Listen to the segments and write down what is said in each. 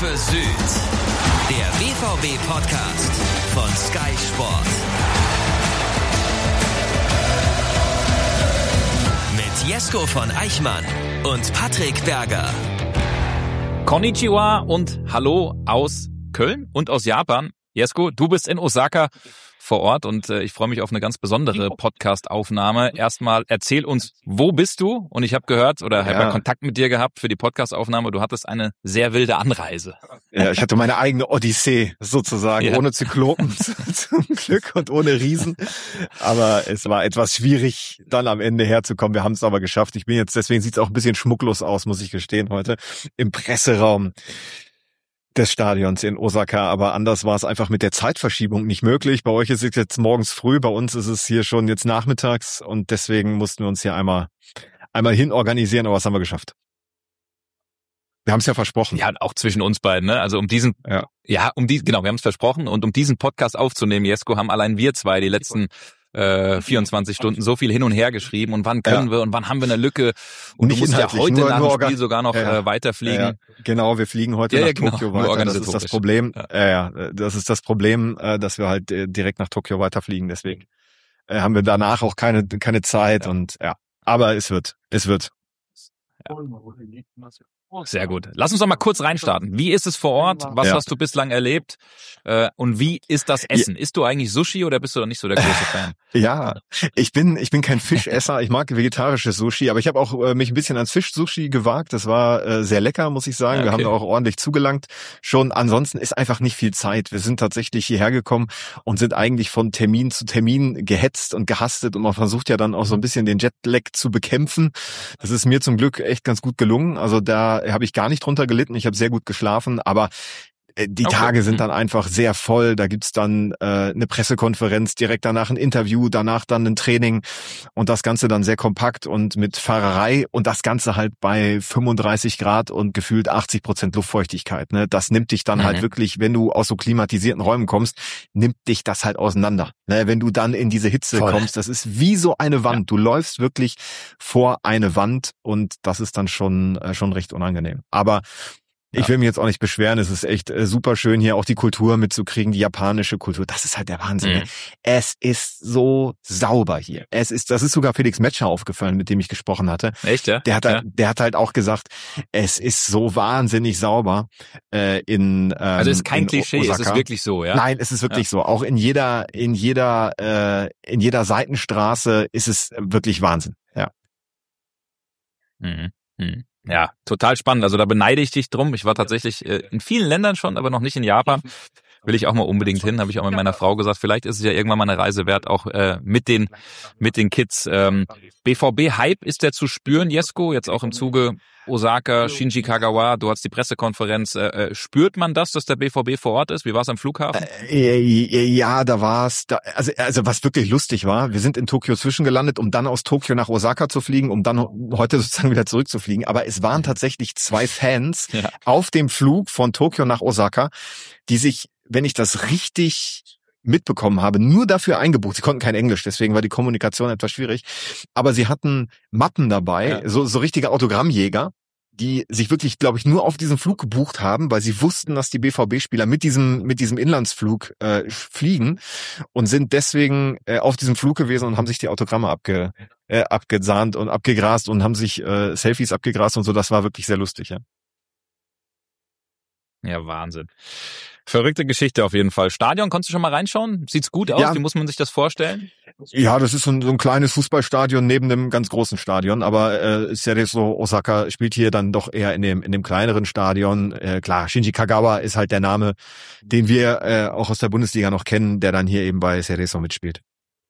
für Süd. Der BVB-Podcast von Sky Sport. Mit Jesko von Eichmann und Patrick Berger. Konnichiwa und Hallo aus Köln und aus Japan. Jesko, du bist in Osaka vor Ort und ich freue mich auf eine ganz besondere Podcast-Aufnahme. Erstmal erzähl uns, wo bist du? Und ich habe gehört oder habe Kontakt mit dir gehabt für die Podcast-Aufnahme. Du hattest eine sehr wilde Anreise. Ja, ich hatte meine eigene Odyssee sozusagen, ohne Zyklopen zum Glück und ohne Riesen. Aber es war etwas schwierig, dann am Ende herzukommen. Wir haben es aber geschafft. Ich bin jetzt, deswegen sieht es auch ein bisschen schmucklos aus, muss ich gestehen, heute im Presseraum des Stadions in Osaka, aber anders war es einfach mit der Zeitverschiebung nicht möglich. Bei euch ist es jetzt morgens früh, bei uns ist es hier schon jetzt nachmittags und deswegen mussten wir uns hier einmal hin organisieren, aber das haben wir geschafft. Wir haben es ja versprochen. Ja, auch zwischen uns beiden, ne? Also genau, wir haben es versprochen und um diesen Podcast aufzunehmen, Jesko, haben allein wir zwei die letzten 24 Stunden so viel hin und her geschrieben und wann können wir und wann haben wir eine Lücke und du musst ja heute nach dem Spiel sogar noch weiterfliegen. Ja, genau, wir fliegen heute nach Tokio weiter, das ist das Problem. Das ist das Problem, dass wir halt direkt nach Tokio weiterfliegen, deswegen haben wir danach auch keine Zeit und aber es wird. Ja. Sehr gut. Lass uns doch mal kurz reinstarten. Wie ist es vor Ort? Was hast du bislang erlebt? Und wie ist das Essen? Isst du eigentlich Sushi oder bist du doch nicht so der große Fan? Ja, ich bin kein Fischesser. Ich mag vegetarisches Sushi, aber ich habe auch mich ein bisschen ans Fisch-Sushi gewagt. Das war sehr lecker, muss ich sagen. Wir haben da auch ordentlich zugelangt. Schon ansonsten ist einfach nicht viel Zeit. Wir sind tatsächlich hierher gekommen und sind eigentlich von Termin zu Termin gehetzt und gehastet und man versucht ja dann auch so ein bisschen den Jetlag zu bekämpfen. Das ist mir zum Glück echt ganz gut gelungen. Also da habe ich gar nicht drunter gelitten. Ich habe sehr gut geschlafen, aber die Tage sind dann einfach sehr voll. Da gibt's dann eine Pressekonferenz, direkt danach ein Interview, danach dann ein Training und das Ganze dann sehr kompakt und mit Fahrerei und das Ganze halt bei 35 Grad und gefühlt 80% Luftfeuchtigkeit. Ne? Das nimmt dich dann halt wirklich, wenn du aus so klimatisierten Räumen kommst, nimmt dich das halt auseinander. Ne? Wenn du dann in diese Hitze kommst, das ist wie so eine Wand. Du läufst wirklich vor eine Wand und das ist dann schon recht unangenehm. Aber ich will mich jetzt auch nicht beschweren, es ist echt super schön hier auch die Kultur mitzukriegen, die japanische Kultur, das ist halt der Wahnsinn. Ne? Es ist so sauber hier. Das ist sogar Felix Metscher aufgefallen, mit dem ich gesprochen hatte. Echt, ja? Der hat halt auch gesagt, es ist so wahnsinnig sauber also es ist kein Klischee, Osaka. Es ist wirklich so, ja? Nein, es ist wirklich so. Auch in jeder Seitenstraße ist es wirklich Wahnsinn, ja. Ja, total spannend. Also da beneide ich dich drum. Ich war tatsächlich in vielen Ländern schon, aber noch nicht in Japan. Will ich auch mal unbedingt hin, habe ich auch mit meiner Frau gesagt. Vielleicht ist es ja irgendwann mal eine Reise wert, auch mit den Kids. BVB-Hype, ist der zu spüren, Jesko? Jetzt auch im Zuge Osaka, Shinji Kagawa, du hast die Pressekonferenz. Spürt man das, dass der BVB vor Ort ist? Wie war es am Flughafen? Ja, da war es. Also was wirklich lustig war, wir sind in Tokio zwischengelandet, um dann aus Tokio nach Osaka zu fliegen, um dann heute sozusagen wieder zurückzufliegen. Aber es waren tatsächlich 2 Fans auf dem Flug von Tokio nach Osaka, die sich, wenn ich das richtig mitbekommen habe, nur dafür eingebucht. Sie konnten kein Englisch, deswegen war die Kommunikation etwas schwierig. Aber sie hatten Mappen dabei, so richtige Autogrammjäger, die sich wirklich, glaube ich, nur auf diesen Flug gebucht haben, weil sie wussten, dass die BVB-Spieler mit diesem Inlandsflug fliegen und sind deswegen auf diesem Flug gewesen und haben sich die Autogramme abgesahnt und abgegrast und haben sich Selfies abgegrast und so. Das war wirklich sehr lustig, ja. Ja, Wahnsinn. Verrückte Geschichte auf jeden Fall. Stadion, konntest du schon mal reinschauen? Sieht's gut aus? Ja. Wie muss man sich das vorstellen? Ja, das ist so ein kleines Fußballstadion neben dem ganz großen Stadion, aber Cerezo Osaka spielt hier dann doch eher in dem kleineren Stadion. Klar, Shinji Kagawa ist halt der Name, den wir auch aus der Bundesliga noch kennen, der dann hier eben bei Cerezo mitspielt.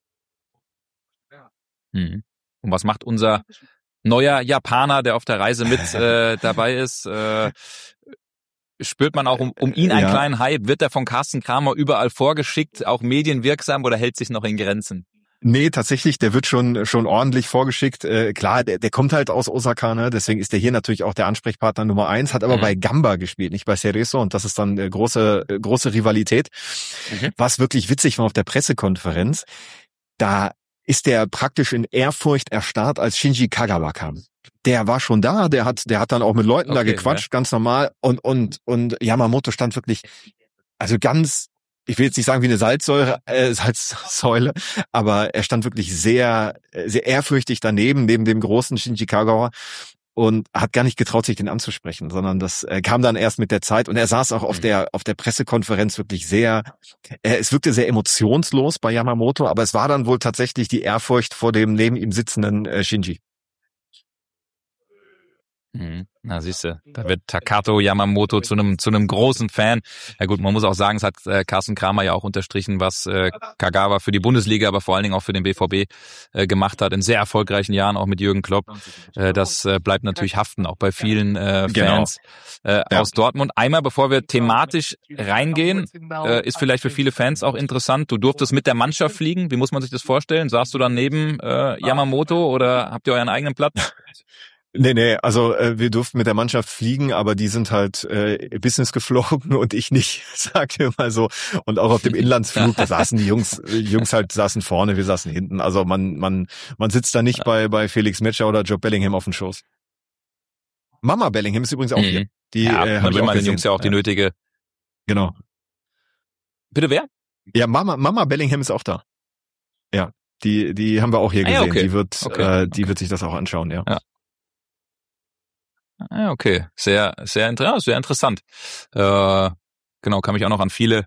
Und was macht unser neuer Japaner, der auf der Reise mit dabei ist? Spürt man auch um ihn einen kleinen Hype? Wird er von Carsten Kramer überall vorgeschickt, auch medienwirksam, oder hält sich noch in Grenzen? Nee, tatsächlich, der wird schon ordentlich vorgeschickt. Klar, der kommt halt aus Osaka, ne? Deswegen ist der hier natürlich auch der Ansprechpartner Nummer 1, hat aber bei Gamba gespielt, nicht bei Cerezo, und das ist dann große Rivalität. Was wirklich witzig war auf der Pressekonferenz, da ist der praktisch in Ehrfurcht erstarrt, als Shinji Kagawa kam. Der war schon da, der hat dann auch mit Leuten da gequatscht, ganz normal, und Yamamoto stand wirklich, also ganz, ich will jetzt nicht sagen wie eine Salzsäule, aber er stand wirklich sehr, sehr ehrfürchtig neben dem großen Shinji Kagawa und hat gar nicht getraut, sich den anzusprechen, sondern das kam dann erst mit der Zeit, und er saß auch auf der Pressekonferenz wirklich es wirkte sehr emotionslos bei Yamamoto, aber es war dann wohl tatsächlich die Ehrfurcht vor dem neben ihm sitzenden Shinji. Na siehste, da wird Takato Yamamoto zu einem großen Fan. Ja gut, man muss auch sagen, es hat Carsten Kramer ja auch unterstrichen, was Kagawa für die Bundesliga, aber vor allen Dingen auch für den BVB gemacht hat, in sehr erfolgreichen Jahren, auch mit Jürgen Klopp. Das bleibt natürlich haften, auch bei vielen Fans aus Dortmund. Einmal, bevor wir thematisch reingehen, ist vielleicht für viele Fans auch interessant, du durftest mit der Mannschaft fliegen. Wie muss man sich das vorstellen? Saßt du dann neben Yamamoto oder habt ihr euren eigenen Platz? Nee, also wir durften mit der Mannschaft fliegen, aber die sind halt Business geflogen und ich nicht, sagt ihr mal so. Und auch auf dem Inlandsflug, da saßen die Jungs saßen vorne, wir saßen hinten. Also man sitzt da nicht bei Felix Metscher oder Joe Bellingham auf dem Schoß. Mama Bellingham ist übrigens auch hier. Die man will mal den Jungs ja auch die nötige. Genau. Bitte wer? Ja, Mama Bellingham ist auch da. Ja, die haben wir auch hier gesehen. Okay. Die wird sich das auch anschauen, ja. Ja, okay. Sehr interessant. Genau, kann mich auch noch an viele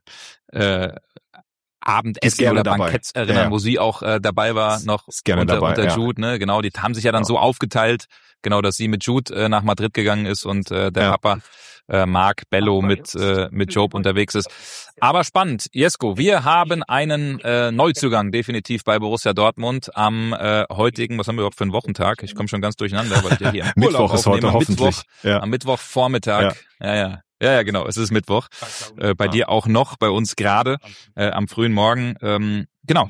Abendessen oder Banketts erinnern, wo sie auch dabei war, noch unter Jude, ne? Genau, die haben sich ja dann so aufgeteilt, genau, dass sie mit Jude nach Madrid gegangen ist und der Papa Marc Bello mit Jobe unterwegs ist. Aber spannend, Jesko, wir haben einen Neuzugang definitiv bei Borussia Dortmund am heutigen, was haben wir überhaupt für einen Wochentag? Ich komme schon ganz durcheinander, weil ich ja hier im Urlaub Mittwoch ist heute hoffentlich. Am Mittwochvormittag. Ja, genau, es ist Mittwoch. Bei dir auch noch, bei uns gerade am frühen Morgen. Genau,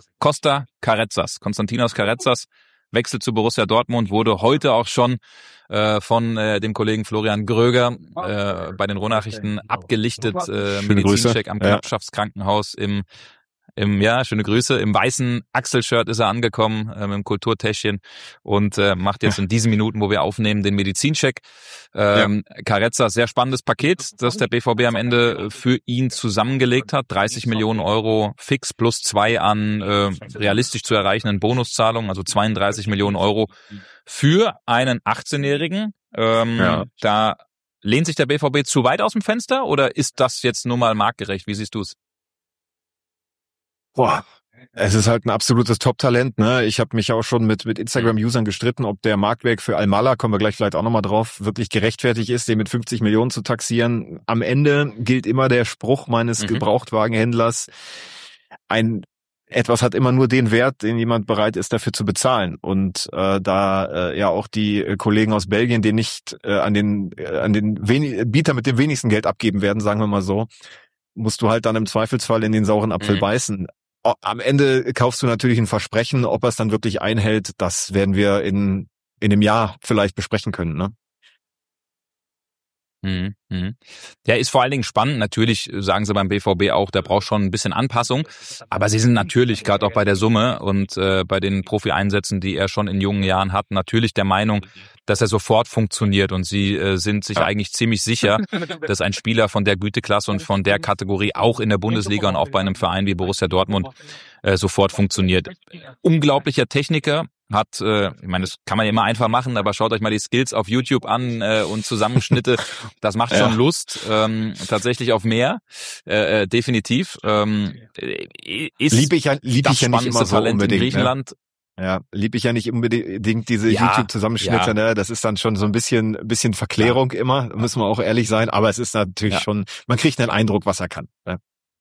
Konstantinos Carrezzas wechselt zu Borussia Dortmund, wurde heute auch schon von dem Kollegen Florian Gröger bei den Ruhrnachrichten abgelichtet. Medizincheck am Knappschaftskrankenhaus im schöne Grüße. Im weißen Axel-Shirt ist er angekommen, im Kulturtäschchen und macht jetzt in diesen Minuten, wo wir aufnehmen, den Medizincheck. Carezza, sehr spannendes Paket, das der BVB am Ende für ihn zusammengelegt hat. 30 Millionen Euro fix plus 2 an realistisch zu erreichenden Bonuszahlungen, also 32 Millionen Euro für einen 18-Jährigen. Da lehnt sich der BVB zu weit aus dem Fenster oder ist das jetzt nur mal marktgerecht? Wie siehst du es? Boah, es ist halt ein absolutes Top-Talent, ne? Ich habe mich auch schon mit Instagram-Usern gestritten, ob der Marktwert für Almala, kommen wir gleich vielleicht auch nochmal drauf, wirklich gerechtfertigt ist, den mit 50 Millionen zu taxieren. Am Ende gilt immer der Spruch meines Gebrauchtwagenhändlers, etwas hat immer nur den Wert, den jemand bereit ist, dafür zu bezahlen. Und ja auch die Kollegen aus Belgien, die nicht an den Bieter mit dem wenigsten Geld abgeben werden, sagen wir mal so, musst du halt dann im Zweifelsfall in den sauren Apfel beißen. Am Ende kaufst du natürlich ein Versprechen, ob er es dann wirklich einhält, das werden wir in einem Jahr vielleicht besprechen können, ne? Ja, ist vor allen Dingen spannend. Natürlich sagen sie beim BVB auch, der braucht schon ein bisschen Anpassung. Aber sie sind natürlich, gerade auch bei der Summe und bei den Profi-Einsätzen, die er schon in jungen Jahren hat, natürlich der Meinung, dass er sofort funktioniert. Und sie sind sich eigentlich ziemlich sicher, dass ein Spieler von der Güteklasse und von der Kategorie auch in der Bundesliga und auch bei einem Verein wie Borussia Dortmund sofort funktioniert. Unglaublicher Techniker. Ich meine, das kann man ja immer einfach machen, aber schaut euch mal die Skills auf YouTube an und Zusammenschnitte. Das macht schon Lust, tatsächlich auf mehr, definitiv. Ist lieb ich ja nicht immer so Talent unbedingt, in Griechenland. Ne? Ja, lieb ich ja nicht unbedingt diese YouTube-Zusammenschnitte, ne? Das ist dann schon so ein bisschen Verklärung immer, müssen wir auch ehrlich sein, aber es ist natürlich schon, man kriegt einen Eindruck, was er kann, ne?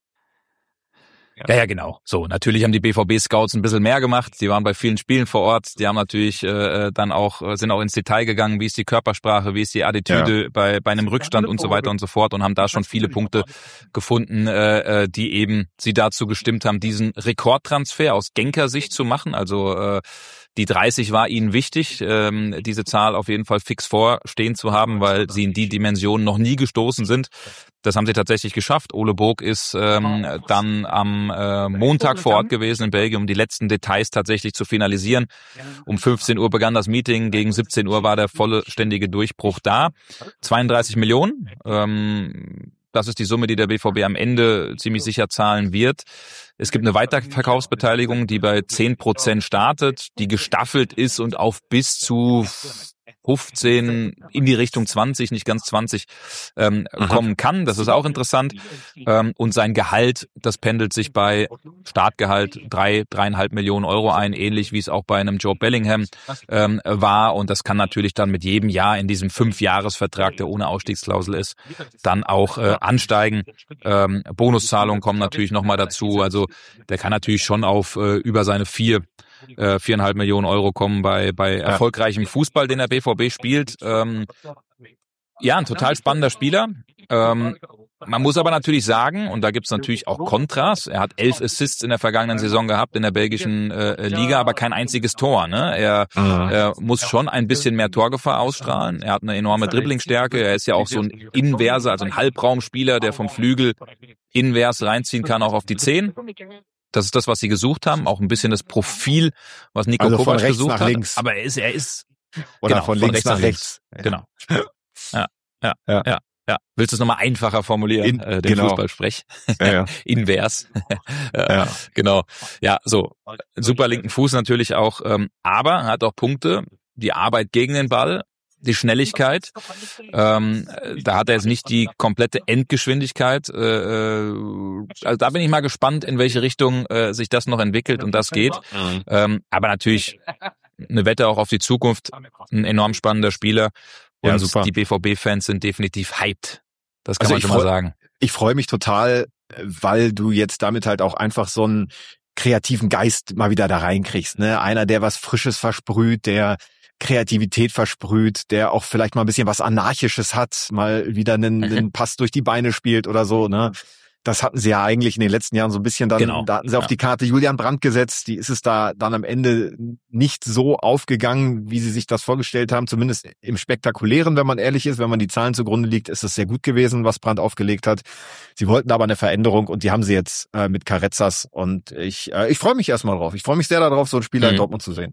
Ja, genau. So, natürlich haben die BVB-Scouts ein bisschen mehr gemacht. Die waren bei vielen Spielen vor Ort. Die haben natürlich sind auch ins Detail gegangen, wie ist die Körpersprache, wie ist die Attitüde bei einem Rückstand und so weiter und so fort und haben da schon viele Punkte gefunden, die eben sie dazu gestimmt haben, diesen Rekordtransfer aus Genker Sicht zu machen. Also die 30 war ihnen wichtig, diese Zahl auf jeden Fall fix vorstehen zu haben, weil sie in die Dimension noch nie gestoßen sind. Das haben sie tatsächlich geschafft. Ole Burg ist dann am Montag vor Ort gewesen in Belgien, um die letzten Details tatsächlich zu finalisieren. Um 15 Uhr begann das Meeting, gegen 17 Uhr war der vollständige Durchbruch da. 32 Millionen, das ist die Summe, die der BVB am Ende ziemlich sicher zahlen wird. Es gibt eine Weiterverkaufsbeteiligung, die bei 10% startet, die gestaffelt ist und auf bis zu 15 in die Richtung 20, nicht ganz 20, kommen kann. Das ist auch interessant. Und sein Gehalt, das pendelt sich bei Startgehalt 3,5 Millionen Euro ein, ähnlich wie es auch bei einem Joe Bellingham war. Und das kann natürlich dann mit jedem Jahr in diesem 5-Jahres-Vertrag, der ohne Ausstiegsklausel ist, dann auch ansteigen. Bonuszahlungen kommen natürlich nochmal dazu. Also der kann natürlich schon auf über seine 4,5 Millionen Euro kommen bei erfolgreichem Fußball, den der BVB spielt. Ja, ein total spannender Spieler. Man muss aber natürlich sagen, und da gibt's natürlich auch Kontras, er hat 11 Assists in der vergangenen Saison gehabt in der belgischen Liga, aber kein einziges Tor. Ne? Er muss schon ein bisschen mehr Torgefahr ausstrahlen. Er hat eine enorme Dribblingstärke. Er ist ja auch so ein Inverser, also ein Halbraumspieler, der vom Flügel invers reinziehen kann, auch auf die 10. Das ist das, was sie gesucht haben. Auch ein bisschen das Profil, was Nico Kovac gesucht hat. Links. Aber er ist oder genau, von links nach rechts. Genau. Ja. Willst du es nochmal einfacher formulieren? Den genau. Fußballsprech. Ja. Invers. Genau. Ja, so. Super linken Fuß natürlich auch. Aber er hat auch Punkte. Die Arbeit gegen den Ball. Die Schnelligkeit, da hat er jetzt nicht die komplette Endgeschwindigkeit. Also da bin ich mal gespannt, in welche Richtung sich das noch entwickelt und das geht. Aber natürlich eine Wette auch auf die Zukunft. Ein enorm spannender Spieler. Und ja, super. Die BVB-Fans sind definitiv hyped. Das kann man schon mal sagen. Ich freue mich total, weil du jetzt damit halt auch einfach so einen kreativen Geist mal wieder da reinkriegst. Ne? Einer, der was Frisches versprüht, der Kreativität versprüht, der auch vielleicht mal ein bisschen was Anarchisches hat, mal wieder einen Pass durch die Beine spielt oder so, ne? Das hatten sie ja eigentlich in den letzten Jahren so ein bisschen dann, da hatten sie auf die Karte Julian Brandt gesetzt, die ist es da dann am Ende nicht so aufgegangen, wie sie sich das vorgestellt haben, zumindest im Spektakulären, wenn man ehrlich ist, wenn man die Zahlen zugrunde liegt, ist es sehr gut gewesen, was Brandt aufgelegt hat. Sie wollten aber eine Veränderung und die haben sie jetzt mit Carrezzas und ich freue mich erstmal drauf. Ich freue mich sehr darauf, so einen Spieler in Dortmund zu sehen.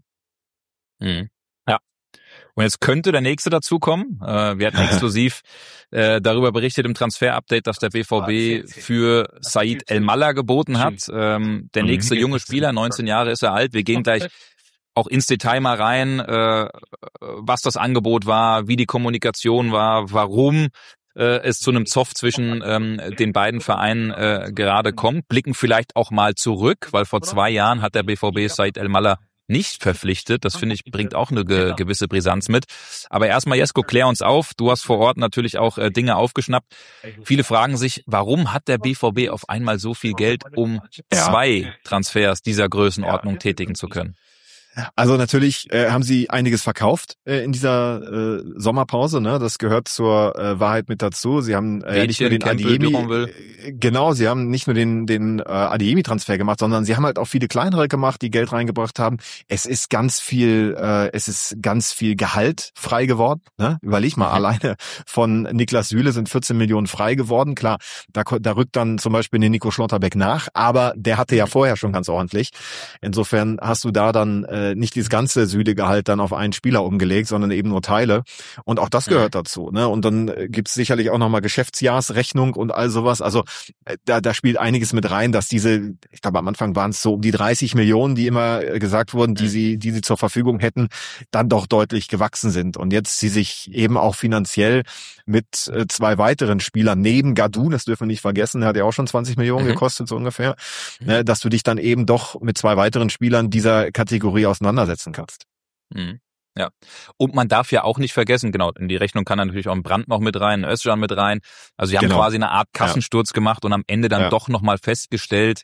Und jetzt könnte der nächste dazukommen. Wir hatten exklusiv darüber berichtet im Transfer-Update, dass der BVB für Said El-Malla geboten hat. Der nächste junge Spieler, 19 Jahre ist er alt. Wir gehen gleich auch ins Detail mal rein, was das Angebot war, wie die Kommunikation war, warum es zu einem Zoff zwischen den beiden Vereinen gerade kommt. Blicken vielleicht auch mal zurück, weil vor 2 Jahren hat der BVB Said El-Malla nicht verpflichtet. Das finde ich, bringt auch eine gewisse Brisanz mit. Aber erstmal, Jesko, klär uns auf. Du hast vor Ort natürlich auch Dinge aufgeschnappt. Viele fragen sich, warum hat der BVB auf einmal so viel Geld, um 2 Transfers dieser Größenordnung tätigen zu können? Also natürlich haben sie einiges verkauft in dieser Sommerpause, ne? Das gehört zur Wahrheit mit dazu. Sie haben nicht nur den Adeyemi, sie haben nicht nur den Adeyemi-Transfer gemacht, sondern sie haben halt auch viele kleinere gemacht, die Geld reingebracht haben. Es ist ganz viel Gehalt frei geworden. Ne? Überleg mal, alleine von Niklas Süle sind 14 Millionen frei geworden. Klar, da rückt dann zum Beispiel den Nico Schlotterbeck nach, aber der hatte ja vorher schon ganz ordentlich. Insofern hast du da dann nicht dieses ganze Süle-Gehalt dann auf einen Spieler umgelegt, sondern eben nur Teile. Und auch das gehört dazu. Ne? Und dann gibt's sicherlich auch nochmal Geschäftsjahrsrechnung und all sowas. Also da spielt einiges mit rein, dass ich glaube am Anfang waren es so um die 30 Millionen, die immer gesagt wurden, die sie zur Verfügung hätten, dann doch deutlich gewachsen sind. Und jetzt sie sich eben auch finanziell mit 2 weiteren Spielern neben Gadou, das dürfen wir nicht vergessen, der hat ja auch schon 20 Millionen gekostet, so ungefähr, dass du dich dann eben doch mit 2 weiteren Spielern dieser Kategorie auseinandersetzen kannst. Ja. Und man darf ja auch nicht vergessen, genau, in die Rechnung kann natürlich auch ein Brandt noch mit rein, ein Özcan mit rein. Also sie haben quasi eine Art Kassensturz gemacht und am Ende dann doch nochmal festgestellt,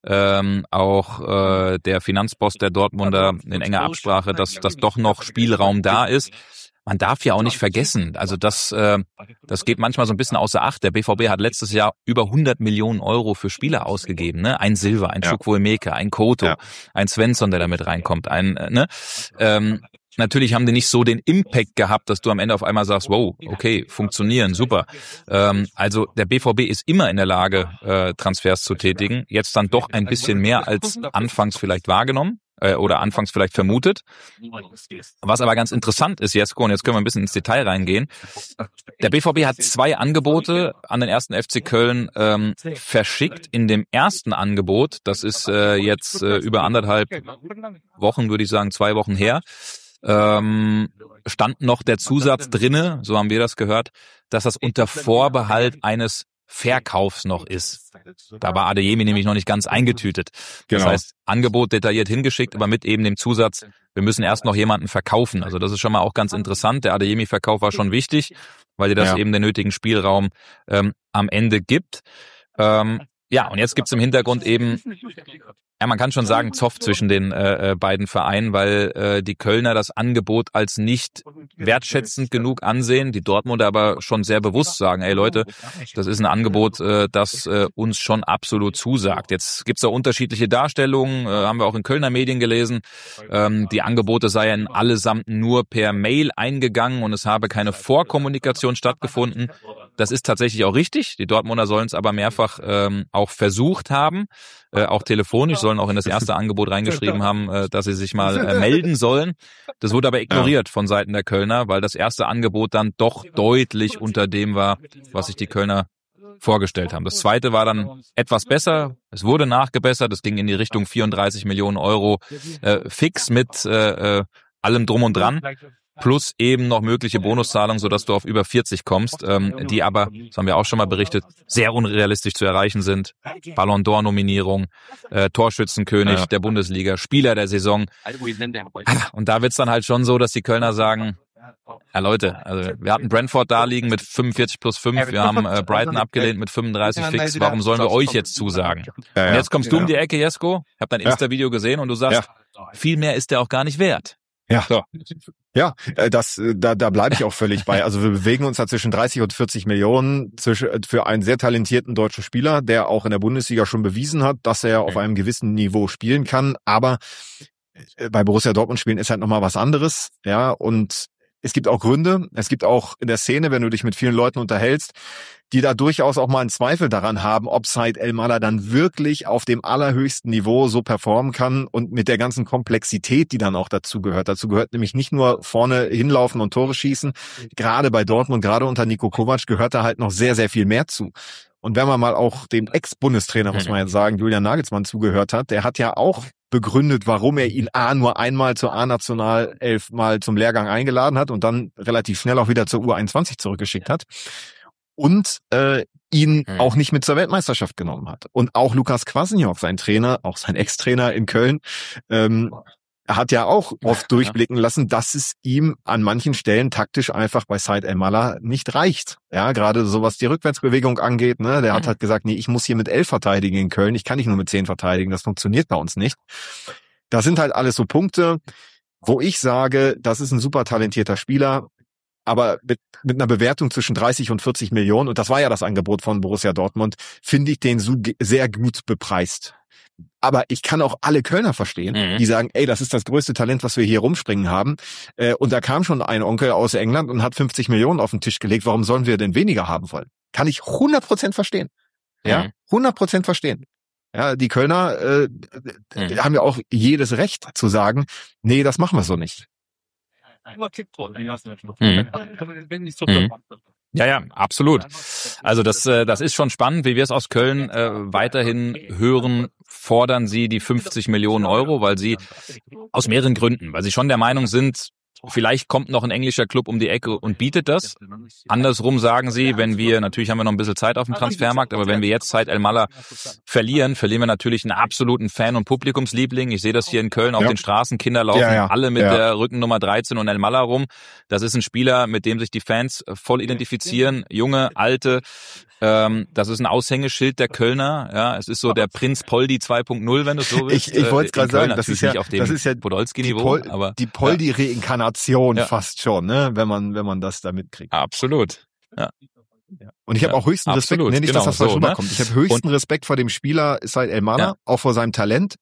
auch der Finanzboss der Dortmunder in enger Absprache, dass doch noch Spielraum da ist. Man darf ja auch nicht vergessen, also das geht manchmal so ein bisschen außer Acht. Der BVB hat letztes Jahr über 100 Millionen Euro für Spieler ausgegeben, ne? Ein Silva, ein Chukwuemeka, ein Koto, ein Svensson, der da mit reinkommt, natürlich haben die nicht so den Impact gehabt, dass du am Ende auf einmal sagst, wow, okay, funktionieren, super. Also der BVB ist immer in der Lage, Transfers zu tätigen. Jetzt dann doch ein bisschen mehr als anfangs vielleicht wahrgenommen oder anfangs vielleicht vermutet. Was aber ganz interessant ist, Jesko, und jetzt können wir ein bisschen ins Detail reingehen. Der BVB hat 2 Angebote an den 1. FC Köln verschickt. In dem ersten Angebot, das ist jetzt über 1,5 Wochen, würde ich sagen, 2 Wochen her, stand noch der Zusatz drinne, so haben wir das gehört, dass das unter Vorbehalt eines Verkaufs noch ist. Da war Adeyemi nämlich noch nicht ganz eingetütet. Das heißt, Angebot detailliert hingeschickt, aber mit eben dem Zusatz, wir müssen erst noch jemanden verkaufen. Also das ist schon mal auch ganz interessant. Der Adeyemi-Verkauf war schon wichtig, weil dir das eben den nötigen Spielraum am Ende gibt. Ja, und jetzt gibt's im Hintergrund eben, ja, man kann schon sagen, Zoff zwischen den beiden Vereinen, weil die Kölner das Angebot als nicht wertschätzend genug ansehen, die Dortmunder aber schon sehr bewusst sagen, ey Leute, das ist ein Angebot, das uns schon absolut zusagt. Jetzt gibt's da unterschiedliche Darstellungen, haben wir auch in Kölner Medien gelesen. Die Angebote seien allesamt nur per Mail eingegangen und es habe keine Vorkommunikation stattgefunden. Das ist tatsächlich auch richtig. Die Dortmunder sollen es aber mehrfach auch versucht haben, auch telefonisch, sollen auch in das erste Angebot reingeschrieben haben, dass sie sich mal melden sollen. Das wurde aber ignoriert von Seiten der Kölner, weil das erste Angebot dann doch deutlich unter dem war, was sich die Kölner vorgestellt haben. Das zweite war dann etwas besser. Es wurde nachgebessert. Es ging in die Richtung 34 Millionen Euro fix mit allem drum und dran. Plus eben noch mögliche Bonuszahlungen, sodass du auf über 40 kommst, die aber, das haben wir auch schon mal berichtet, sehr unrealistisch zu erreichen sind. Ballon d'Or-Nominierung, Torschützenkönig der Bundesliga, Spieler der Saison. Und da wird's dann halt schon so, dass die Kölner sagen, ja Leute, also wir hatten Brentford da liegen mit 45 plus 5, wir haben Brighton abgelehnt mit 35 fix, warum sollen wir euch jetzt zusagen? Und jetzt kommst du um die Ecke, Jesko, ich habe dein Insta-Video gesehen und du sagst, viel mehr ist der auch gar nicht wert. Ja, so. Ja, da bleibe ich auch völlig bei. Also wir bewegen uns da zwischen 30 und 40 Millionen für einen sehr talentierten deutschen Spieler, der auch in der Bundesliga schon bewiesen hat, dass er auf einem gewissen Niveau spielen kann. Aber bei Borussia Dortmund spielen ist halt nochmal was anderes. Ja, und es gibt auch Gründe. Es gibt auch in der Szene, wenn du dich mit vielen Leuten unterhältst, die da durchaus auch mal einen Zweifel daran haben, ob Said El-Mallah dann wirklich auf dem allerhöchsten Niveau so performen kann und mit der ganzen Komplexität, die dann auch dazu gehört. Dazu gehört nämlich nicht nur vorne hinlaufen und Tore schießen. Gerade bei Dortmund, gerade unter Niko Kovac, gehört da halt noch sehr, sehr viel mehr zu. Und wenn man mal auch dem Ex-Bundestrainer, muss man jetzt sagen, Julian Nagelsmann zugehört hat, der hat ja auch begründet, warum er ihn nur einmal zur A-Nationalelf mal zum Lehrgang eingeladen hat und dann relativ schnell auch wieder zur U21 zurückgeschickt hat. Und ihn auch nicht mit zur Weltmeisterschaft genommen hat. Und auch Lukas Kwasniok, sein Trainer, auch sein Ex-Trainer in Köln, hat ja auch oft durchblicken lassen, dass es ihm an manchen Stellen taktisch einfach bei Said El-Mallah nicht reicht. Ja, gerade so was die Rückwärtsbewegung angeht, ne, der hat halt gesagt, nee, ich muss hier mit 11 verteidigen in Köln, ich kann nicht nur mit 10 verteidigen, das funktioniert bei uns nicht. Das sind halt alles so Punkte, wo ich sage, das ist ein super talentierter Spieler, aber mit einer Bewertung zwischen 30 und 40 Millionen, und das war ja das Angebot von Borussia Dortmund, finde ich den sehr gut bepreist. Aber ich kann auch alle Kölner verstehen, die sagen, ey, das ist das größte Talent, was wir hier rumspringen haben. Und da kam schon ein Onkel aus England und hat 50 Millionen auf den Tisch gelegt. Warum sollen wir denn weniger haben wollen? Kann ich 100% verstehen. Ja, 100% verstehen. Ja, die Kölner haben ja auch jedes Recht zu sagen, nee, das machen wir so nicht. Ja, absolut. Also das ist schon spannend, wie wir es aus Köln weiterhin hören, fordern sie die 50 Millionen Euro, weil sie aus mehreren Gründen, weil sie schon der Meinung sind, vielleicht kommt noch ein englischer Club um die Ecke und bietet das. Andersrum sagen sie, natürlich haben wir noch ein bisschen Zeit auf dem Transfermarkt, aber wenn wir jetzt Said El-Mallah verlieren wir natürlich einen absoluten Fan- und Publikumsliebling. Ich sehe das hier in Köln auf den Straßen, Kinder laufen alle mit der Rückennummer 13 und El-Mallah rum. Das ist ein Spieler, mit dem sich die Fans voll identifizieren, junge, alte. Das ist ein Aushängeschild der Kölner. Ja, es ist so der Prinz Poldi 2.0, wenn du so willst. Ich wollte gerade sagen, das ist ja Podolski-Niveau, aber die Poldi-Reinkarnation fast schon, ne, wenn man das da mitkriegt. Absolut. Ja. Und ich habe auch höchsten Respekt, nicht, dass das falsch rüberkommt. Ich habe höchsten Respekt vor dem Spieler Said El-Mallah, auch vor seinem Talent.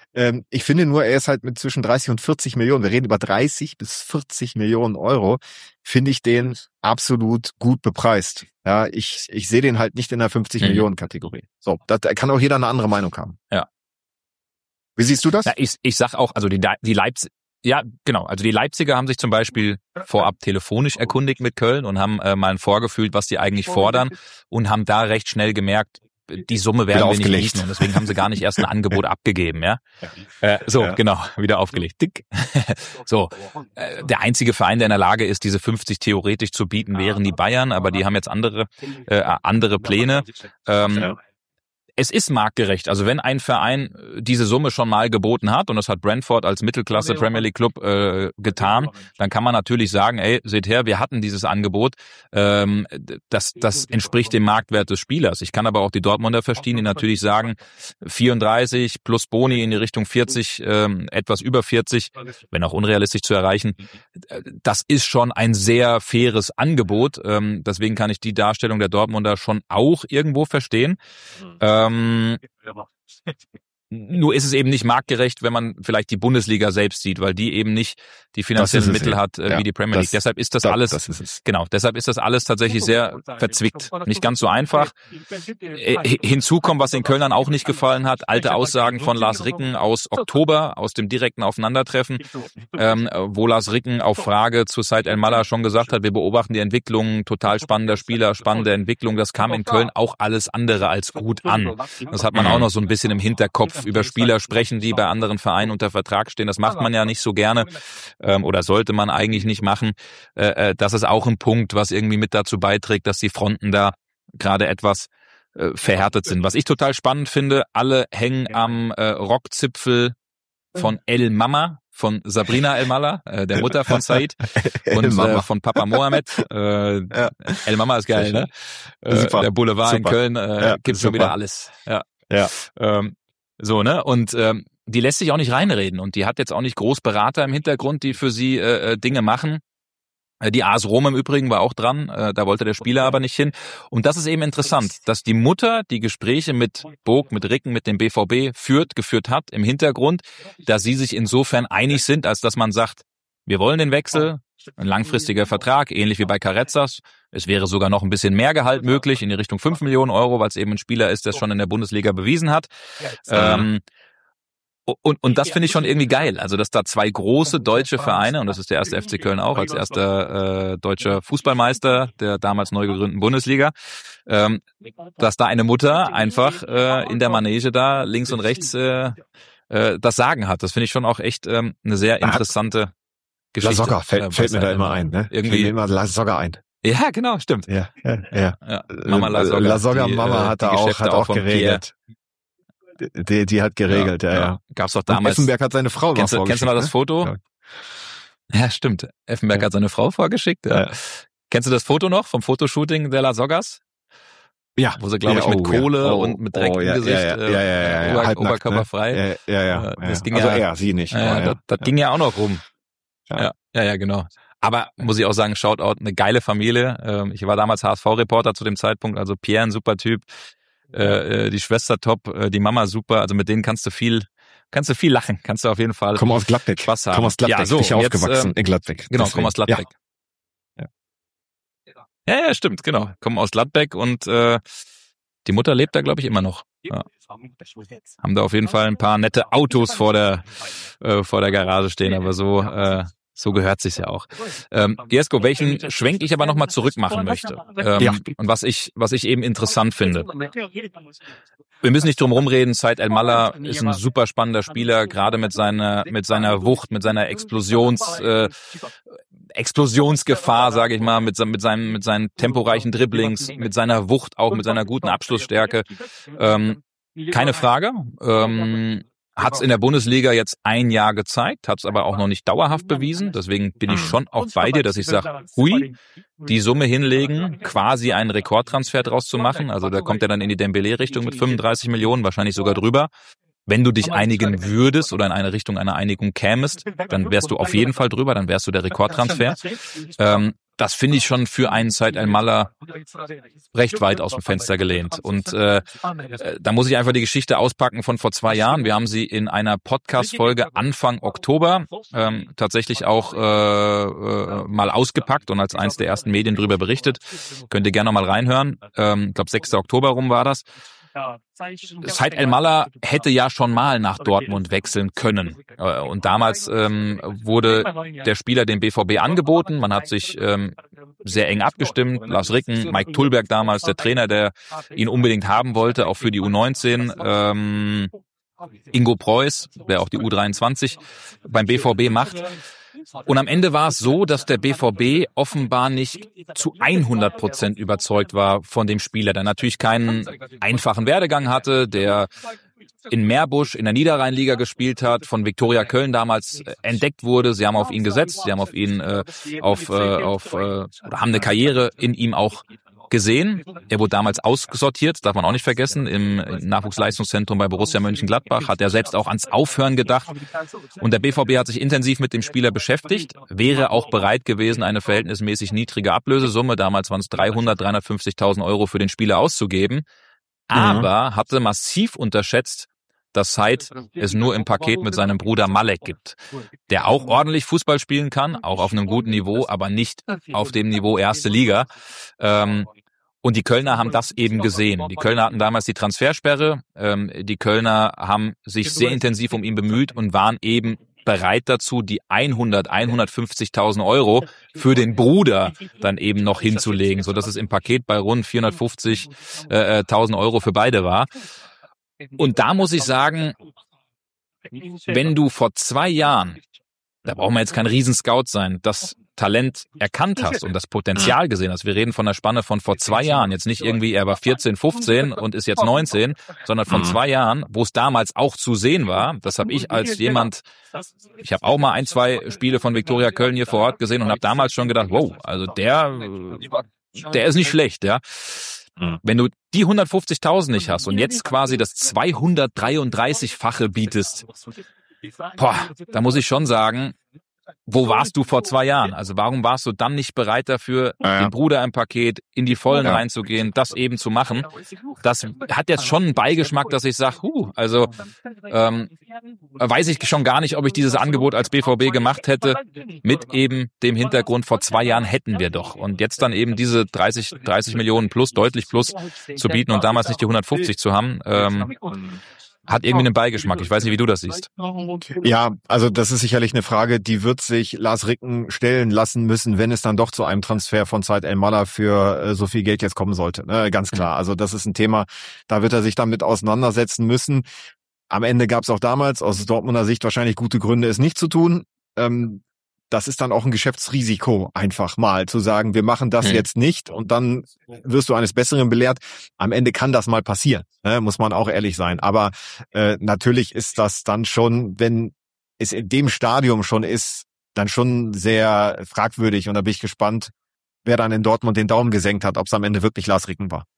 Ich finde nur, er ist halt mit zwischen 30 und 40 Millionen, wir reden über 30 bis 40 Millionen Euro, finde ich den absolut gut bepreist. Ja, ich sehe den halt nicht in der 50 Millionen Kategorie. So, da kann auch jeder eine andere Meinung haben. Ja. Wie siehst du das? Ja, ich sag auch, also die Leipzig, ja, genau. Also die Leipziger haben sich zum Beispiel vorab telefonisch erkundigt mit Köln und haben mal vorgefühlt, was die eigentlich fordern und haben da recht schnell gemerkt, die Summe werden wir nicht bieten und deswegen haben sie gar nicht erst ein Angebot abgegeben, ja. Genau, wieder aufgelegt. Dick. Der einzige Verein, der in der Lage ist, diese 50 theoretisch zu bieten, wären die Bayern, aber die haben jetzt andere Pläne. Es ist marktgerecht. Also wenn ein Verein diese Summe schon mal geboten hat, und das hat Brentford als Mittelklasse Premier League Club getan, dann kann man natürlich sagen, ey, seht her, wir hatten dieses Angebot, das entspricht dem Marktwert des Spielers. Ich kann aber auch die Dortmunder verstehen, die natürlich sagen, 34 plus Boni in die Richtung 40, etwas über 40, wenn auch unrealistisch zu erreichen. Das ist schon ein sehr faires Angebot. Deswegen kann ich die Darstellung der Dortmunder schon auch irgendwo verstehen. Nur ist es eben nicht marktgerecht, wenn man vielleicht die Bundesliga selbst sieht, weil die eben nicht die finanziellen Mittel hat wie die Premier League. Deshalb ist das alles tatsächlich sehr verzwickt. Nicht ganz so einfach. Hinzu kommt, was den Kölnern auch nicht gefallen hat, alte Aussagen von Lars Ricken aus Oktober, aus dem direkten Aufeinandertreffen, wo Lars Ricken auf Frage zu Said El-Mallah schon gesagt hat, wir beobachten die Entwicklung, total spannender Spieler, spannende Entwicklung. Das kam in Köln auch alles andere als gut an. Das hat man auch noch so ein bisschen im Hinterkopf, über Spieler sprechen, die bei anderen Vereinen unter Vertrag stehen. Das macht man ja nicht so gerne oder sollte man eigentlich nicht machen. Das ist auch ein Punkt, was irgendwie mit dazu beiträgt, dass die Fronten da gerade etwas verhärtet sind. Was ich total spannend finde, alle hängen am Rockzipfel von El Mama, von Sabrina El-Mallah, der Mutter von Said und von Papa Mohammed. El Mama ist geil, ne? Der Boulevard in Köln gibt schon wieder alles. Und die lässt sich auch nicht reinreden und die hat jetzt auch nicht groß Berater im Hintergrund, die für sie Dinge machen. Die AS Rom im Übrigen war auch dran, da wollte der Spieler aber nicht hin. Und das ist eben interessant, dass die Mutter die Gespräche mit Bog, mit Ricken, mit dem BVB geführt hat im Hintergrund, dass sie sich insofern einig sind, als dass man sagt, wir wollen den Wechsel, ein langfristiger Vertrag, ähnlich wie bei Carrezzas. Es wäre sogar noch ein bisschen mehr Gehalt möglich, in die Richtung 5 Millionen Euro, weil es eben ein Spieler ist, der es schon in der Bundesliga bewiesen hat. Und das finde ich schon irgendwie geil. Also, dass da zwei große deutsche Vereine, und das ist der erste FC Köln auch, als erster deutscher Fußballmeister der damals neu gegründeten Bundesliga, dass da eine Mutter einfach in der Manege da links und rechts das Sagen hat. Das finde ich schon auch echt eine sehr interessante Geschichte. La Soga fällt mir da immer ein, ne? Irgendwie fällt mir immer La Soga ein. Ja, genau, stimmt. Ja. Mama La Soga. La Soga Mama hat auch geregelt. Die hat geregelt, ja. Gab's doch damals. Effenberg hat seine Frau vorgeschickt. Kennst du noch das Foto? Ja, stimmt. Effenberg hat seine Frau vorgeschickt. Ja. Kennst du das Foto noch vom Fotoshooting der La Sogas? Ja. Wo sie, glaube ich, mit Kohle und mit Dreck im Gesicht, oberkörperfrei. Ja. Das ging sie nicht. Das ging ja auch noch rum. Ja, genau. Aber muss ich auch sagen, Shoutout, eine geile Familie. Ich war damals HSV-Reporter zu dem Zeitpunkt, also Pierre, ein super Typ. Die Schwester top, die Mama super, also mit denen kannst du viel lachen, kannst du auf jeden Fall Komm aus Gladbeck. Spaß haben. Komm aus Gladbeck, ich aufgewachsen in Gladbeck. Genau, komm aus Gladbeck. Ja, stimmt, genau. Komm aus Gladbeck und die Mutter lebt da, glaube ich, immer noch. Ja. Haben da auf jeden Fall ein paar nette Autos vor der Garage stehen, aber so gehört sich's ja auch. Jesko, welchen Schwenk ich aber nochmal zurück machen möchte. Und was ich eben interessant finde. Wir müssen nicht drum rumreden, Said El-Mallah ist ein super spannender Spieler, gerade mit seiner Wucht, mit seiner Explosionsgefahr, sage ich mal, mit seinen temporeichen Dribblings, mit seiner Wucht, auch mit seiner guten Abschlussstärke. Keine Frage. Hat's in der Bundesliga jetzt ein Jahr gezeigt, hat's aber auch noch nicht dauerhaft bewiesen. Deswegen bin ich schon auch bei dir, dass ich sage, die Summe hinlegen, quasi einen Rekordtransfer draus zu machen. Also da kommt er dann in die Dembélé-Richtung mit 35 Millionen, wahrscheinlich sogar drüber. Wenn du dich einigen würdest oder in eine Richtung einer Einigung kämest, dann wärst du auf jeden Fall drüber, dann wärst du der Rekordtransfer. das finde ich schon für einen Said El-Mallah recht weit aus dem Fenster gelehnt. Und da muss ich einfach die Geschichte auspacken von vor 2 Jahren. Wir haben sie in einer Podcast-Folge Anfang Oktober tatsächlich auch mal ausgepackt und als eins der ersten Medien darüber berichtet. Könnt ihr gerne noch mal reinhören. Ich glaube 6. Oktober rum war das. Said El-Mallah hätte ja schon mal nach Dortmund wechseln können. Und damals wurde der Spieler dem BVB angeboten. Man hat sich sehr eng abgestimmt. Lars Ricken, Mike Tullberg damals, der Trainer, der ihn unbedingt haben wollte, auch für die U19. Ingo Preuß, der auch die U23 beim BVB macht. Und am Ende war es so, dass der BVB offenbar nicht zu 100% überzeugt war von dem Spieler, der natürlich keinen einfachen Werdegang hatte, der in Meerbusch in der Niederrheinliga gespielt hat, von Viktoria Köln damals entdeckt wurde. Sie haben auf ihn gesetzt, sie haben auf ihn oder haben eine Karriere in ihm auch gesehen. Er wurde damals ausgesortiert, darf man auch nicht vergessen, im Nachwuchsleistungszentrum bei Borussia Mönchengladbach, hat er selbst auch ans Aufhören gedacht. Und der BVB hat sich intensiv mit dem Spieler beschäftigt, wäre auch bereit gewesen, eine verhältnismäßig niedrige Ablösesumme, damals waren es 350.000 Euro für den Spieler auszugeben, aber hatte massiv unterschätzt, dass Said es nur im Paket mit seinem Bruder Malek gibt, der auch ordentlich Fußball spielen kann, auch auf einem guten Niveau, aber nicht auf dem Niveau erste Liga. Und die Kölner haben das eben gesehen. Die Kölner hatten damals die Transfersperre. Die Kölner haben sich sehr intensiv um ihn bemüht und waren eben bereit dazu, die 150.000 Euro für den Bruder dann eben noch hinzulegen, sodass es im Paket bei rund 450.000 Euro für beide war. Und da muss ich sagen, wenn du vor 2 Jahren, da brauchen wir jetzt kein Riesenscout sein, das Talent erkannt hast und das Potenzial gesehen hast. Wir reden von einer Spanne von vor 2 Jahren. Jetzt nicht irgendwie, er war 14, 15 und ist jetzt 19, sondern von 2 Jahren, wo es damals auch zu sehen war. Das habe ich als jemand, ich habe auch mal 1, 2 Spiele von Viktoria Köln hier vor Ort gesehen und habe damals schon gedacht, wow, also der ist nicht schlecht, ja. Wenn du die 150.000 nicht hast und jetzt quasi das 233-fache bietest, da muss ich schon sagen, wo warst du vor 2 Jahren? Also warum warst du dann nicht bereit dafür, den Bruder im Paket in die Vollen reinzugehen, das eben zu machen? Das hat jetzt schon einen Beigeschmack, dass ich sage, weiß ich schon gar nicht, ob ich dieses Angebot als BVB gemacht hätte, mit eben dem Hintergrund, vor 2 Jahren hätten wir doch. Und jetzt dann eben diese 30 Millionen plus, deutlich plus zu bieten und damals nicht die 150 zu haben, hat irgendwie einen Beigeschmack. Ich weiß nicht, wie du das siehst. Ja, also das ist sicherlich eine Frage, die wird sich Lars Ricken stellen lassen müssen, wenn es dann doch zu einem Transfer von Said El-Mallah für so viel Geld jetzt kommen sollte. Ganz klar. Also das ist ein Thema, da wird er sich damit auseinandersetzen müssen. Am Ende gab es auch damals aus Dortmunder Sicht wahrscheinlich gute Gründe, es nicht zu tun. Das ist dann auch ein Geschäftsrisiko, einfach mal zu sagen, wir machen das jetzt nicht und dann wirst du eines Besseren belehrt. Am Ende kann das mal passieren, muss man auch ehrlich sein. Aber natürlich ist das dann schon, wenn es in dem Stadium schon ist, dann schon sehr fragwürdig. Und da bin ich gespannt, wer dann in Dortmund den Daumen gesenkt hat, ob es am Ende wirklich Lars Ricken war.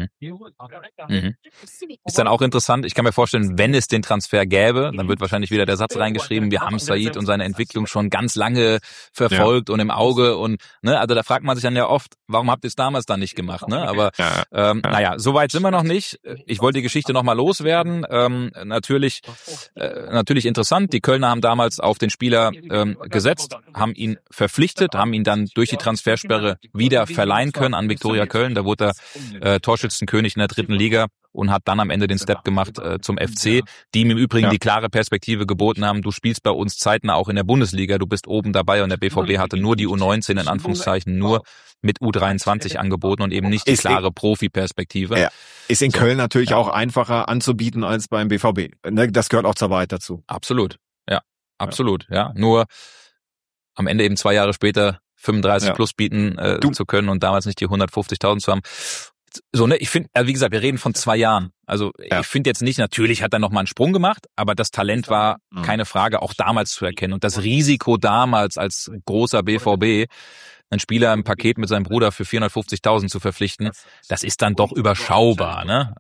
Ist dann auch interessant, ich kann mir vorstellen, wenn es den Transfer gäbe, dann wird wahrscheinlich wieder der Satz reingeschrieben, wir haben Said und seine Entwicklung schon ganz lange verfolgt und im Auge und also da fragt man sich dann ja oft, warum habt ihr es damals dann nicht gemacht, aber naja, so weit sind wir noch nicht. Ich wollte die Geschichte nochmal loswerden, natürlich interessant, die Kölner haben damals auf den Spieler gesetzt, haben ihn verpflichtet, haben ihn dann durch die Transfersperre wieder verleihen können an Viktoria Köln, da wurde er Torschützenkönig in der 3. Liga und hat dann am Ende den Step gemacht zum FC, die ihm im Übrigen die klare Perspektive geboten haben, du spielst bei uns zeitnah auch in der Bundesliga, du bist oben dabei und der BVB hatte nur die U19 in Anführungszeichen, nur mit U23 angeboten und eben nicht die klare Profi-Perspektive. Ja. Ist in Köln natürlich auch einfacher anzubieten als beim BVB. Das gehört auch zur Wahrheit dazu. Absolut, absolut. Nur am Ende eben 2 Jahre später 35 plus bieten zu können und damals nicht die 150.000 zu haben. Ich finde, wie gesagt, wir reden von 2 Jahren. Also ich finde jetzt nicht, natürlich hat er noch mal einen Sprung gemacht, aber das Talent war keine Frage, auch damals zu erkennen. Und das Risiko damals als großer BVB, einen Spieler im Paket mit seinem Bruder für 450.000 zu verpflichten, das ist dann doch überschaubar, ne?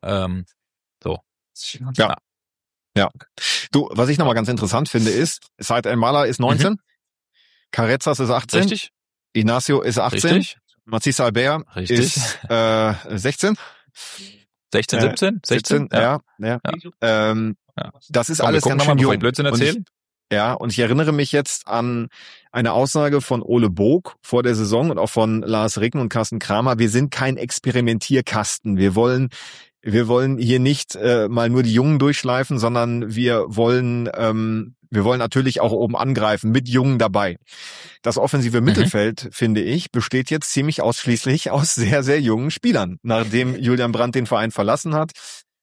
Ja. Du, was ich nochmal ganz interessant finde ist, Said El-Mallah ist 19, Carezas ist 18. Richtig? Inacio ist 18. Richtig. Matthijs Albert Richtig. ist 16. 16, 17? 16, ja. Das ist Komm, alles ganz schön bevor jung. ich Blödsinn erzähle. Und ich erinnere mich jetzt an eine Aussage von Ole Boog vor der Saison und auch von Lars Ricken und Carsten Kramer. Wir sind kein Experimentierkasten. Wir wollen hier nicht mal nur die Jungen durchschleifen, sondern wir wollen natürlich auch oben angreifen, mit Jungen dabei. Das offensive Mittelfeld, finde ich, besteht jetzt ziemlich ausschließlich aus sehr, sehr jungen Spielern. Nachdem Julian Brandt den Verein verlassen hat,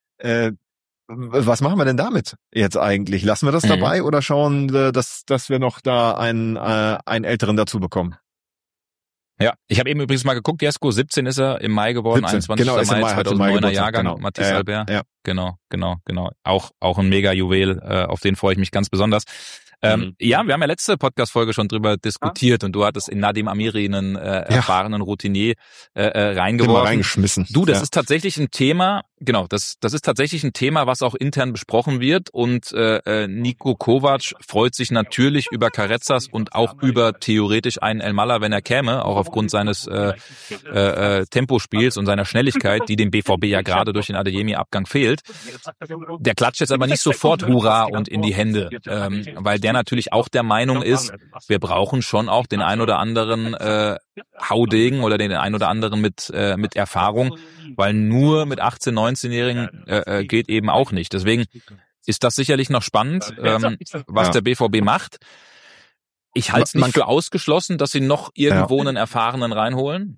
was machen wir denn damit jetzt eigentlich? Lassen wir das dabei oder schauen, dass wir noch da einen Älteren dazu bekommen? Ja, ich habe eben übrigens mal geguckt, Jesko, 17 ist er im Mai geworden, 21. Genau, Mai, 2009er Jahrgang, genau. Matthijs Albert. Ja. Genau. Auch ein Mega-Juwel, auf den freue ich mich ganz besonders. Ja, wir haben ja letzte Podcast-Folge schon drüber diskutiert und du hattest in Nadim Amiri einen erfahrenen Routinier reingeworfen. Reingeschmissen. Du, das ist tatsächlich ein Thema, das ist tatsächlich ein Thema, was auch intern besprochen wird und Niko Kovac freut sich natürlich über Carrezzas und auch über theoretisch einen Elmalah, wenn er käme, auch aufgrund seines Tempospiels und seiner Schnelligkeit, die dem BVB ja gerade durch den Adeyemi-Abgang fehlt. Der klatscht jetzt aber nicht sofort Hurra und in die Hände, weil der natürlich auch der Meinung ist, wir brauchen schon auch den ein oder anderen Haudegen oder den ein oder anderen mit Erfahrung, weil nur mit 18-, 19-Jährigen geht eben auch nicht. Deswegen ist das sicherlich noch spannend, was der BVB macht. Ich halte es nicht für ausgeschlossen, dass sie noch irgendwo einen Erfahrenen reinholen.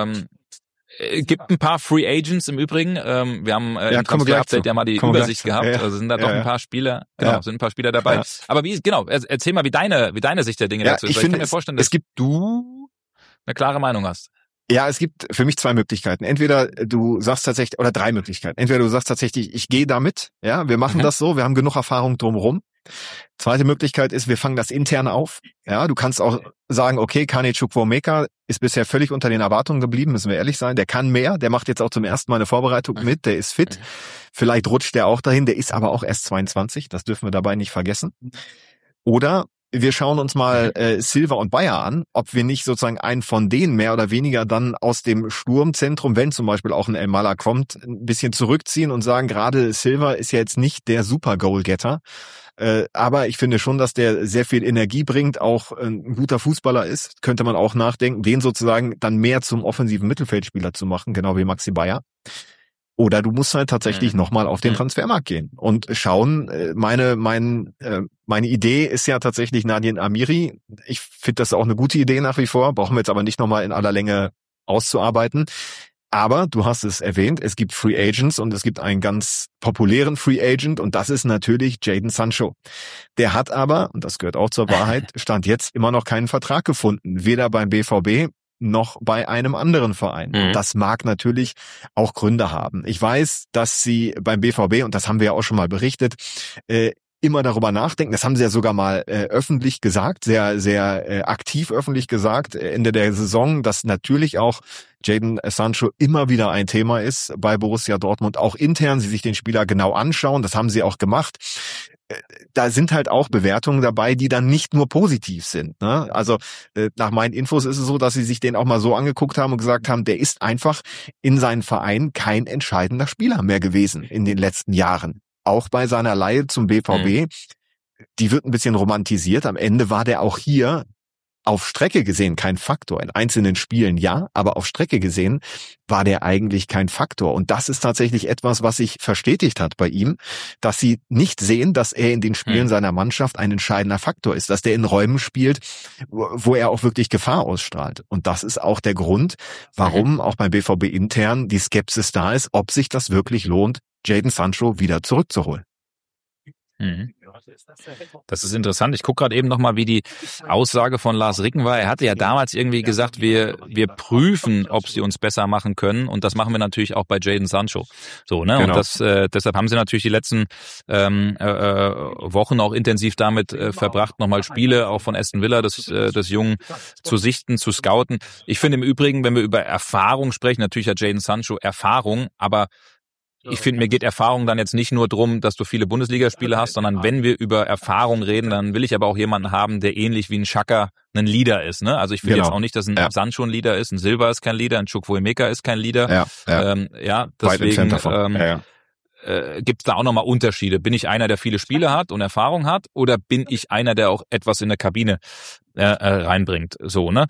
Gibt ein paar Free Agents im Übrigen. Wir haben im Transfer-Update ja mal die Übersicht gehabt. Also sind da doch ein paar Spieler, sind ein paar Spieler dabei. Ja. Aber erzähl mal, wie deine Sicht der Dinge dazu ist. Ich kann mir vorstellen, dass du eine klare Meinung hast. Ja, es gibt für mich zwei Möglichkeiten. Entweder du sagst tatsächlich, oder drei Möglichkeiten. Entweder du sagst tatsächlich, ich gehe damit, wir machen das so, wir haben genug Erfahrung drumherum. Zweite Möglichkeit ist, wir fangen das intern auf. Ja, du kannst auch sagen, okay, Kane Chukwuemeka ist bisher völlig unter den Erwartungen geblieben, müssen wir ehrlich sein. Der kann mehr, der macht jetzt auch zum ersten Mal eine Vorbereitung mit, der ist fit. Vielleicht rutscht der auch dahin, der ist aber auch erst 22, das dürfen wir dabei nicht vergessen. Oder wir schauen uns mal Silva und Bayer an, ob wir nicht sozusagen einen von denen mehr oder weniger dann aus dem Sturmzentrum, wenn zum Beispiel auch ein Elmalah kommt, ein bisschen zurückziehen und sagen, gerade Silva ist ja jetzt nicht der Super-Goal-Getter, aber ich finde schon, dass der sehr viel Energie bringt, auch ein guter Fußballer ist, könnte man auch nachdenken, den sozusagen dann mehr zum offensiven Mittelfeldspieler zu machen, genau wie Maxi Bayer. Oder du musst halt tatsächlich nochmal auf den Transfermarkt gehen und schauen. Meine Idee ist ja tatsächlich Nadim Amiri. Ich finde das auch eine gute Idee nach wie vor. Brauchen wir jetzt aber nicht nochmal in aller Länge auszuarbeiten. Aber du hast es erwähnt, es gibt Free Agents und es gibt einen ganz populären Free Agent und das ist natürlich Jadon Sancho. Der hat aber, und das gehört auch zur Wahrheit, Stand jetzt immer noch keinen Vertrag gefunden. Weder beim BVB noch bei einem anderen Verein. Das mag natürlich auch Gründe haben. Ich weiß, dass sie beim BVB, und das haben wir ja auch schon mal berichtet, immer darüber nachdenken. Das haben sie ja sogar mal öffentlich gesagt, sehr, sehr aktiv öffentlich gesagt, Ende der Saison, dass natürlich auch Jadon Sancho immer wieder ein Thema ist bei Borussia Dortmund, auch intern, sie sich den Spieler genau anschauen. Das haben sie auch gemacht. Da sind halt auch Bewertungen dabei, die dann nicht nur positiv sind. Ne? Also nach meinen Infos ist es so, dass sie sich den auch mal so angeguckt haben und gesagt haben, der ist einfach in seinem Verein kein entscheidender Spieler mehr gewesen in den letzten Jahren. Auch bei seiner Leihe zum BVB, die wird ein bisschen romantisiert. Am Ende war der auch hier auf Strecke gesehen kein Faktor. In einzelnen Spielen ja, aber auf Strecke gesehen war der eigentlich kein Faktor. Und das ist tatsächlich etwas, was sich verstetigt hat bei ihm, dass sie nicht sehen, dass er in den Spielen seiner Mannschaft ein entscheidender Faktor ist, dass der in Räumen spielt, wo er auch wirklich Gefahr ausstrahlt. Und das ist auch der Grund, warum auch beim BVB intern die Skepsis da ist, ob sich das wirklich lohnt, Jadon Sancho wieder zurückzuholen. Das ist interessant. Ich gucke gerade eben nochmal, wie die Aussage von Lars Ricken war. Er hatte ja damals irgendwie gesagt, wir prüfen, ob sie uns besser machen können. Und das machen wir natürlich auch bei Jadon Sancho. So, ne? Genau. Und deshalb haben sie natürlich die letzten Wochen auch intensiv damit verbracht, nochmal Spiele auch von Aston Villa, des Jungen, zu sichten, zu scouten. Ich finde im Übrigen, wenn wir über Erfahrung sprechen, natürlich hat Jadon Sancho Erfahrung, aber ich finde, mir geht Erfahrung dann jetzt nicht nur drum, dass du viele Bundesligaspiele hast, sondern wenn wir über Erfahrung reden, dann will ich aber auch jemanden haben, der ähnlich wie ein Xhaka ein Leader ist. Ne? Also ich will jetzt auch nicht, dass ein Sancho ein Leader ist, ein Silva ist kein Leader, ein Chukwuemeka ist kein Leader. Deswegen gibt es da auch nochmal Unterschiede. Bin ich einer, der viele Spiele hat und Erfahrung hat, oder bin ich einer, der auch etwas in der Kabine reinbringt? So, ne?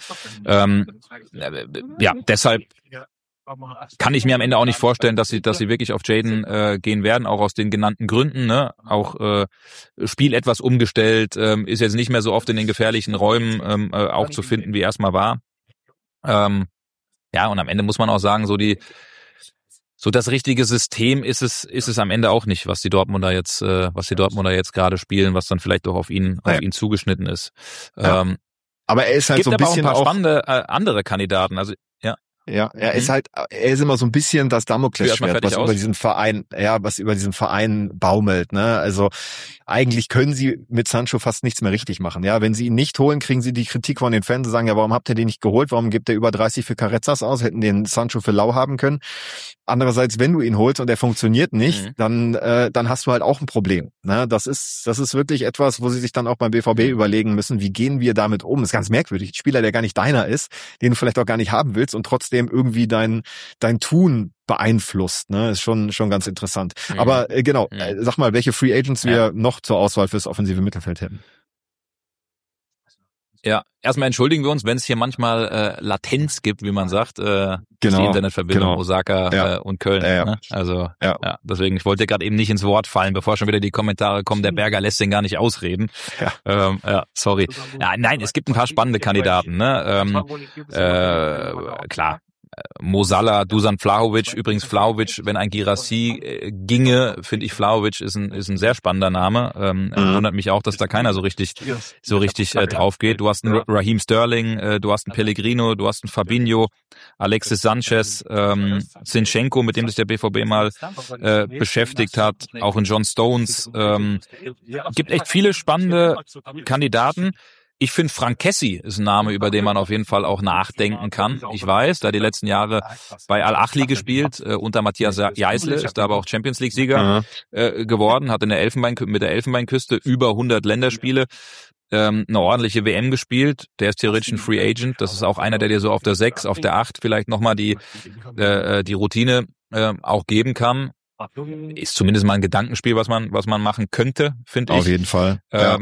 Deshalb kann ich mir am Ende auch nicht vorstellen, dass sie wirklich auf Jadon gehen werden, auch aus den genannten Gründen. Ne? Auch Spiel etwas umgestellt, ist jetzt nicht mehr so oft in den gefährlichen Räumen auch zu finden, wie erstmal war. Und am Ende muss man auch sagen, so das richtige System ist es am Ende auch nicht, was die Dortmunder jetzt gerade spielen, was dann vielleicht auch auf ihn zugeschnitten ist. Aber er ist halt so ein bisschen auch ein paar spannende andere Kandidaten. Also er ist immer so ein bisschen das Damoklesschwert, was über diesen Verein baumelt, ne? Also eigentlich können sie mit Sancho fast nichts mehr richtig machen. Ja, wenn sie ihn nicht holen, kriegen sie die Kritik von den Fans und sagen, ja, warum habt ihr den nicht geholt? Warum gibt ihr über 30 für Carrezzas aus? Hätten den Sancho für lau haben können. Andererseits, wenn du ihn holst und er funktioniert nicht, dann hast du halt auch ein Problem. Ne? Das ist wirklich etwas, wo sie sich dann auch beim BVB überlegen müssen, wie gehen wir damit um? Das ist ganz merkwürdig. Ein Spieler, der gar nicht deiner ist, den du vielleicht auch gar nicht haben willst und trotzdem irgendwie dein Tun beeinflusst, ne, ist schon ganz interessant. Aber sag mal, welche Free Agents wir noch zur Auswahl fürs offensive Mittelfeld hätten. Ja, erstmal entschuldigen wir uns, wenn es hier manchmal Latenz gibt, wie man sagt, die Internetverbindung Osaka und Köln. Ne? Also deswegen, ich wollte gerade eben nicht ins Wort fallen, bevor schon wieder die Kommentare kommen, der Berger lässt den gar nicht ausreden. Sorry. Ja, nein, es gibt ein paar spannende Kandidaten. Ne? Klar. Mo Salah, Dusan Vlahovic, übrigens Vlahovic, wenn ein Guirassy ginge, finde ich Vlahovic ist ein sehr spannender Name. Wundert mich auch, dass da keiner so richtig drauf geht. Du hast einen Raheem Sterling, du hast einen Pellegrino, du hast einen Fabinho, Alexis Sanchez, Zinchenko, mit dem sich der BVB mal beschäftigt hat, auch in John Stones. Gibt echt viele spannende Kandidaten. Ich finde, Frank Kessie ist ein Name, über den man auf jeden Fall auch nachdenken kann. Ich weiß, da die letzten Jahre bei Al-Ahly gespielt, unter Matthias Jeißle, ist da aber auch Champions League-Sieger geworden, hat mit der Elfenbeinküste über 100 Länderspiele eine ordentliche WM gespielt. Der ist theoretisch ein Free Agent. Das ist auch einer, der dir so auf der 6, auf der 8 vielleicht nochmal die Routine auch geben kann. Ist zumindest mal ein Gedankenspiel, was man machen könnte, finde ich. Auf jeden Fall.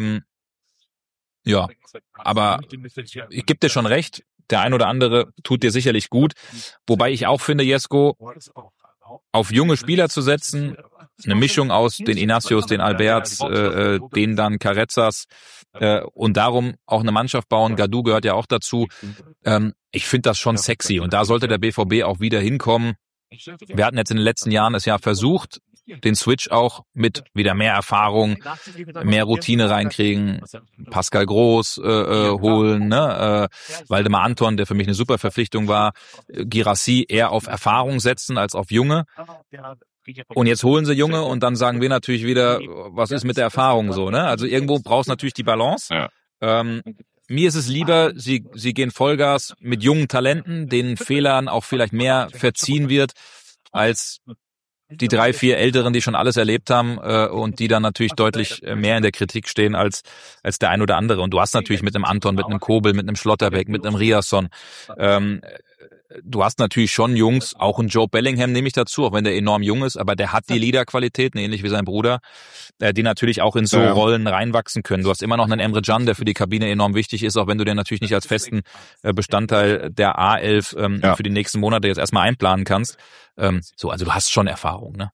Ja, aber ich gebe dir schon recht, der ein oder andere tut dir sicherlich gut, wobei ich auch finde, Jesko, auf junge Spieler zu setzen, eine Mischung aus den Inacios, den Alberts, den dann Carrezzas und darum auch eine Mannschaft bauen, Gadou gehört ja auch dazu, ich finde das schon sexy und da sollte der BVB auch wieder hinkommen. Wir hatten jetzt in den letzten Jahren es ja versucht, den Switch auch mit wieder mehr Erfahrung, mehr Routine reinkriegen, Pascal Groß holen, ne? Waldemar Anton, der für mich eine super Verpflichtung war, Guirassy eher auf Erfahrung setzen als auf Junge. Und jetzt holen sie Junge und dann sagen wir natürlich wieder, was ist mit der Erfahrung so, ne? Also irgendwo brauchst du natürlich die Balance. Mir ist es lieber, sie gehen Vollgas mit jungen Talenten, denen Fehlern auch vielleicht mehr verziehen wird, als die 3, 4 Älteren, die schon alles erlebt haben und die dann natürlich deutlich mehr in der Kritik stehen als der ein oder andere. Und du hast natürlich mit einem Anton, mit einem Kobel, mit einem Schlotterbeck, mit einem Riasson, du hast natürlich schon Jungs, auch einen Joe Bellingham nehme ich dazu, auch wenn der enorm jung ist, aber der hat die Leaderqualitäten, ähnlich wie sein Bruder, die natürlich auch in so Rollen reinwachsen können. Du hast immer noch einen Emre Can, der für die Kabine enorm wichtig ist, auch wenn du den natürlich nicht als festen Bestandteil der A11 für die nächsten Monate jetzt erstmal einplanen kannst. Also du hast schon Erfahrung, ne?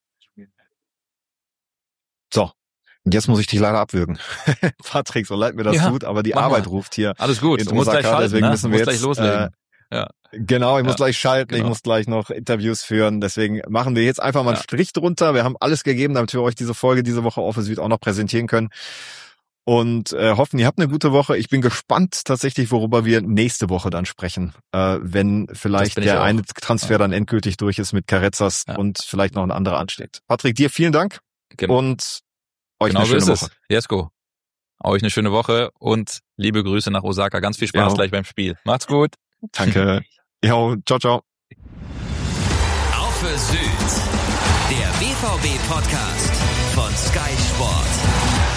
So. Und jetzt muss ich dich leider abwürgen. Patrick, so leid mir das tut, aber die Arbeit ruft hier. Alles gut, du musst gleich schalten, deswegen müssen wir jetzt gleich loslegen. Genau, ich muss gleich schalten, ich muss gleich noch Interviews führen, deswegen machen wir jetzt einfach mal einen Strich drunter. Wir haben alles gegeben, damit wir euch diese Folge diese Woche auf Süd auch noch präsentieren können und hoffen, ihr habt eine gute Woche. Ich bin gespannt tatsächlich, worüber wir nächste Woche dann sprechen, wenn vielleicht der eine Transfer dann endgültig durch ist mit Carrezzas und vielleicht noch ein anderer ansteht. Patrick, dir vielen Dank und euch eine schöne Woche. Jesko, euch eine schöne Woche und liebe Grüße nach Osaka. Ganz viel Spaß gleich beim Spiel. Macht's gut. Danke. Jo, ciao, ciao. Auf für Süd. Der BVB-Podcast von Sky Sport.